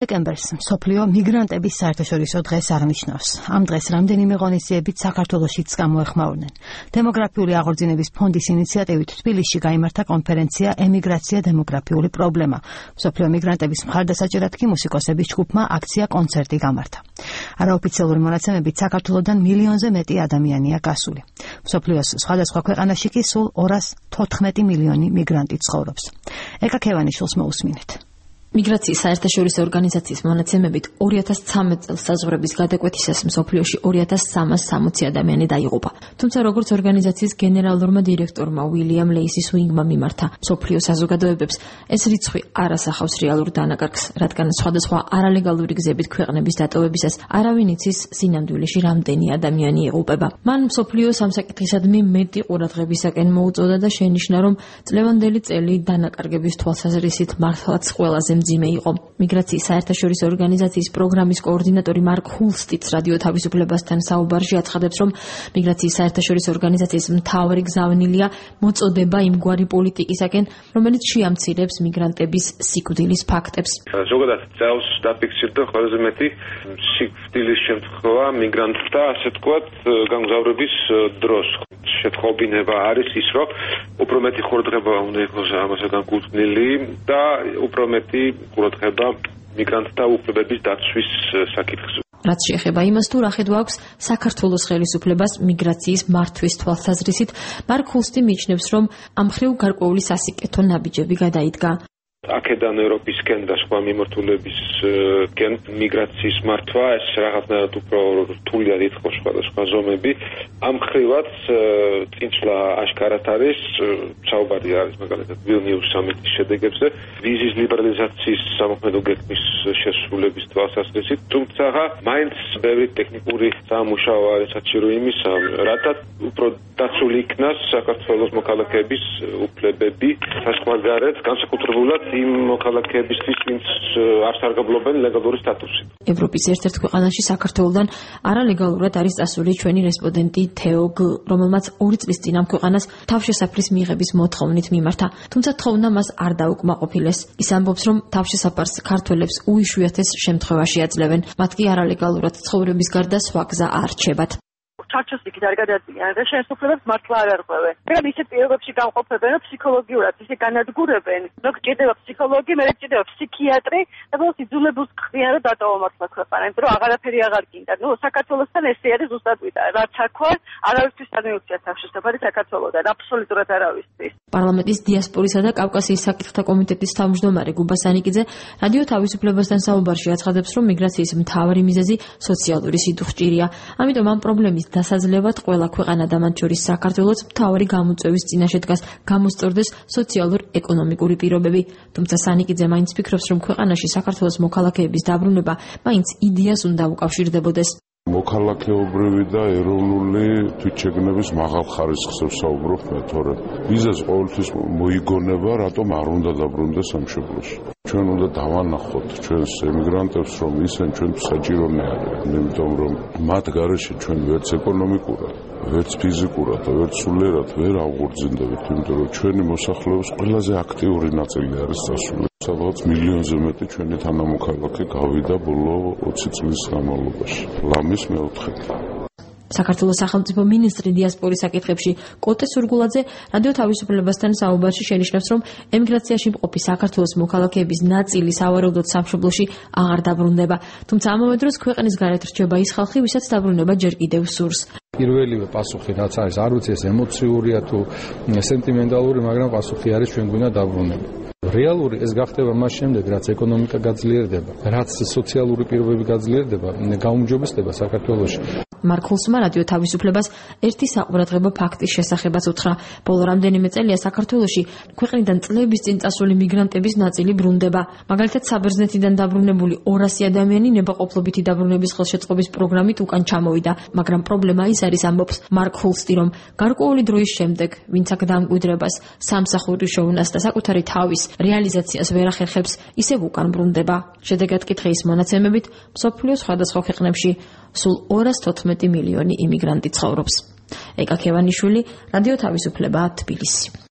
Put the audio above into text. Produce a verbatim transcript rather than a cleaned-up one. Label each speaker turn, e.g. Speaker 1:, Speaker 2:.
Speaker 1: დეკემბერს მსოფლიო მიგრანტების საერთაშორისო დღეს აღნიშნავს. ამ დღეს რამდენიმე ღონისძიებით საქართველოშიც გამოეხმაურნენ. დემოგრაფიული აღორძინების ფონდის ინიციატივით თბილისში გაიმართა კონფერენცია ემიგრაცია დემოგრაფიული პრობლემა. მსოფლიო მიგრანტების მხარდასაჭერად კი მუსიკოსების ჯგუფმა აქცია კონცერტი გამართა. არაოფიციალური მონაცემებით საქართველოდან მილიონზე მეტი ადამიანია გასული. მსოფლიოს სხვადასხვა ქვეყანაში კი სულ ორას თოთხმეტი მილიონი მიგრანტი ცხოვრობს. ეკა ქევანიშვილს მოусმინეთ.
Speaker 2: მიგრაციის საერთაშორისო ორგანიზაციის მონაცემებით ორი ათას ცხრამეტ წელს საზღვრების გადაკვეთისას მსოფლიოში ორი ათას სამას სამოცი ადამიანი დაიღუპა. თუმცა როგორც ორგანიზაციის გენერალურმა დირექტორმა უილიამ ლეისი სუინგმა მიმართა მსოფლიო საზოგადოებებს, ეს რიცხვი არ ასახავს რეალურ დანაკარგს, რადგან სხვადასხვა არალეგალური გზებით ქვეყნების დატოვებისას არავინ იცის სინამდვილეში რამდენი ადამიანი იღუპება. მან მსოფლიო სამსაკითხისადმი მეტი ყურადღებისაკენ მოუწოდა და შენიშნა, რომ წლევანდელი წელი დანაკარგების თვალსაზრისით მართლაც ყველაზე მძიმე იყო. მიგრაციის საერთაშორისო ორგანიზაციის პროგრამის კოორდინატორი მარკ ჰულსტიც რადიო თავისუფლებასთან საუბარში აცხადებს, რომ მიგრაციის საერთაშორისო ორგანიზაციის მთავარი გზავნილია მოწოდება იმგვარი პოლიტიკისაკენ, რომელიც შეამცირებს მიგრანტების სიკვდილის ფაქტებს.
Speaker 3: ზოგადად წელს დაფიქსირდა ყველაზე მეტი სიკვდილის შემთხვევა მიგრანტთა, ასე ვთქვათ, გამგზავრების დროს. შეთხობინება არის ის, რომ უფრო მეტი ყურადღება უნდა იყოს ამასთან განკუთვნილი და უფრო მეტი ყურადღება მიგრანტთა უფლებების დაცვის საკითხზე.
Speaker 2: რაც შეეხება იმას, თუ რა ხედვა აქვს საქართველოს ხელისუფლებას მიგრაციის მართვის თვალსაზრისით, მარკ ჰულსტი მიიჩნევს, რომ ამ მხრივ გარკვეული სასიკეთო ნაბიჯები გადაიდგა.
Speaker 3: აქედან ევროპისკენ და სხვა მიმართულებისკენ მიგრაციის მართვა ეს რაღაცნაირად უფრო რთულია იყო სხვადასხვა ზომები. ამ მხრივაც წინსვლა აშკარად არის, საუბარი არის მაგალითად ვილნიუს სამიტის შედეგებზე, ვიზის ლიბერალიზაციის სამოქმედო გეგმის შესრულების თვალსაზრისით, თუმცა მაინც ბევრი ტექნიკური სამუშაო არის საჭირო იმისა, რათა უფრო დაცული იქნას საქართველოს მოქალაქეების უფლებები საზღვარგარეთ, განსაკუთრებულად იმ მოქალაქეებისთვის, ვინც არ სარგებლობენ ლეგალური სტატუსით.
Speaker 2: ევროპის ერთ-ერთ ქვეყანაში საქართველოდან არალეგალურად არის წასული ჩვენი რესპონდენტი თეო გ, რომელმაც ორი წლის წინ ამ ქვეყანას თავშესაფრის მიღების მოთხოვნით მიმართა. თუმცა თხოვნა მას არ დაუკმაყოფილეს. ის ამბობს, რომ თავშესაფარს ქართველებს უიშვიათეს შემთხვევაში აძლევენ, მათ კი არალეგალურად ცხოვრების გარდა სხვა გზა არ რჩებათ.
Speaker 4: ჩარჩოს იქით არ გადაწყვეტენ და შეესრულებს მართლა არ არღვევენ. მაგრამ ისეთ პირობებში გამყოფებენ, რომ ფსიქოლოგიურად ისე განადგურებენ, რომ გჭირდება ფსიქოლოგი, მე გჭირდება ფსიქიატრი და ბოლოს იძულებულს ხდიან, რომ დატოვო მართლა ქვეყანა, იმიტომ რომ აღარაფერი აღარ გინდა. ნუ საქართველოსთან ესე არის ზუსტად ვიდა. რაც აქვა, არავისთვის არ მიუწია თავშესაფარი საქართველოდან, აბსოლუტურად არავისთვის.
Speaker 2: პარლამენტის დიასპორისა და კავკასიის საკითხთა კომიტეტის თავმჯდომარე გუბა სანიკიძე რადიო თავისუფლებასთან საუბარში აცხადებს, რომ მიგრაციის მთავარი მიზეზი სოციალური სიდუხჭირია. ამიტომ ამ პრობლემის დასაძლევად ყველა ქვეყანა და მათ შორის საქართველოს მთავარი გამოწვევის წინაშე დგას გამოსწორდეს სოციალურ-ეკონომიკური პირობები. თუმცა სანიკიძე მაინც ფიქრობს, რომ ქვეყანაში საქართველოს მოქალაქეების დაბრუნება მაინც იდეას უნდა უკავშირდებოდეს.
Speaker 5: მოქალაქეობრივი და ეროვნული თვითშეგნების მაღალ ხარისხს ვსაუბრობ მე, თორემ მიზეზ ყოველთვის მოიგონება, რატომ არ უნდა დაბრუნდეს სამშობლოში. ჩვენ უნდა დავანახოთ ჩვენს ემიგრანტებს, რომ ისინი ჩვენთვის საჭირონი არიან, იმიტომ რომ მათ გარეშე ჩვენ ვერც ეკონომიკურად, ვერც ფიზიკურად და ვერც სულიერად ვერ აღურძინდებით, იმიტომ რომ ჩვენი მოსახლეობის ყველაზე აქტიური ნაწილი არის წასული. სადღაც მილიონზე მეტი ჩვენი თანამოქალაქე გავიდა ბოლო ოცი წლის განმავლობაში. ლამის მეოთხედი.
Speaker 2: საქართველოს სახელმწიფო მინისტრი დიასპორის საკითხებში კოტე სურგულაძე რადიო თავისუფლებასთან საუბარში შენიშნავს, რომ ემიგრაციაში მყოფი საქართველოს მოქალაქეების ნაწილი სავარაუდოდ სამშობლოში აღარ დაბრუნდება. თუმცა ამავე დროს ქვეყნის გარეთ რჩება ის ხალხი, ვისაც დაბრუნება ჯერ კიდევ სურს.
Speaker 6: პირველივე პასუხი რაც არის, არ ვიცი ეს ემოციურია თუ სენტიმენტალური, მაგრამ პასუხი არის ჩვენ გვინდა დაბრუნება. რეალური ეს გახდება მას შემდეგ, რაც ეკონომიკა გაძლიერდება, რაც სოციალური პირობები გაძლიერდება, გაუმჯობესდება საქართველოში.
Speaker 2: მარკ ჰულსმა რადიო თავისუფლებას ერთი საყურადღებო ფაქტის შესახებაც უთხრა. ბოლო რამდენიმე წელია საქართველოში ქვეყნიდან წლების წინ წასული მიგრანტების ნაწილი ბრუნდება. მაგალითად, საბერძნეთიდან დაბრუნებული ორასი ადამიანი ნებაყოფლობითი დაბრუნების ხელშეწყობის პროგრამით უკან ჩამოვიდა. მაგრამ პრობლემა ის არის, ამბობს მარკ ჰულსტი, რომ გარკვეული დროის შემდეგ, ვინც აქ დამკვიდრებას, სამსახურის შეუნას და საკუთარი თავის რეალიზაციას ვერ ახერხებს, ისევ უკან ბრუნდება. შედეგად კი დღეის მონაცემებით მსოფლიოს სხვადასხვა ქვეყნებში სულ ორას თოთხმეტი მილიონი იმიგრანტი ცხოვრობს. ეკა ქევანიშვილი, რადიო თავისუფლება, თბილისი.